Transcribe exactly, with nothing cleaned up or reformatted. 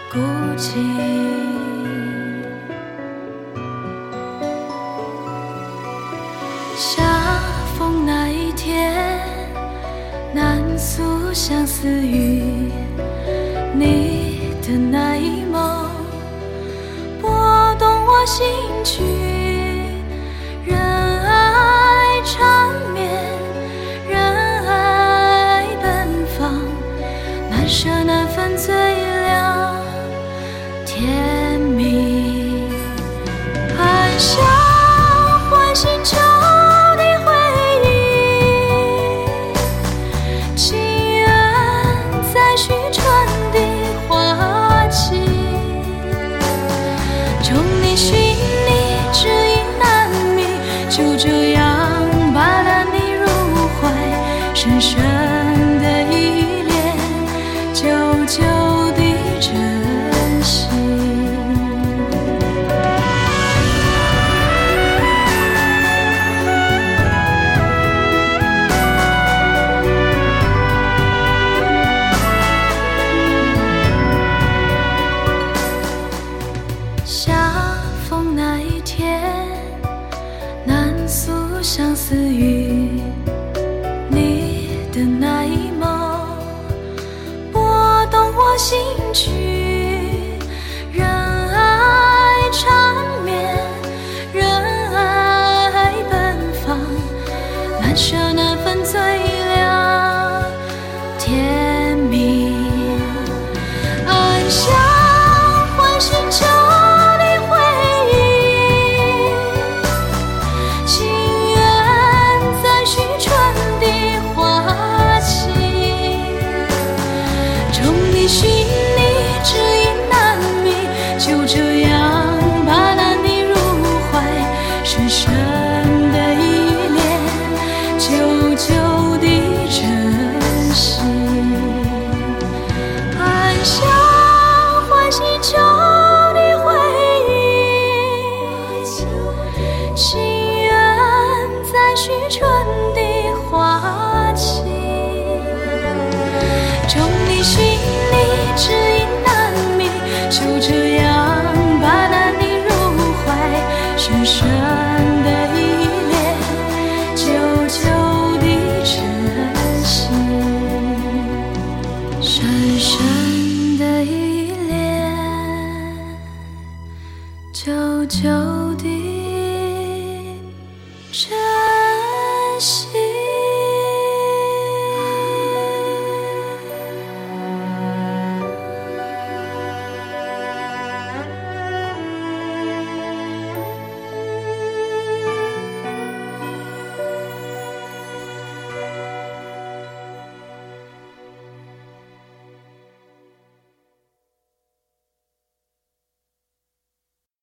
孤寂。下风那一天，难诉相思雨，你的那一梦拨动我心曲，人爱缠绵，人爱奔放，难舍难分最凉甜蜜。暗香唤醒旧的回忆，情缘再续春的花期，众里寻你，知音难觅，就这样把那你入怀，深深的依恋，久久的珍惜。下风那一天，难诉相思雨，你的那一梦拨动我心曲，人爱缠绵，人爱奔放，难舍难分最凉甜蜜。暗香唤醒旧的回忆，情缘再续春的花期，众里寻你，知音难觅，就这样把那你入怀，深深的依恋，久久的珍惜。暗香唤醒旧的回忆，情缘再续春的花期，众里寻你，知音难觅，就这样把那你入怀，深深的依恋，久久的珍惜，深深的依恋，久久的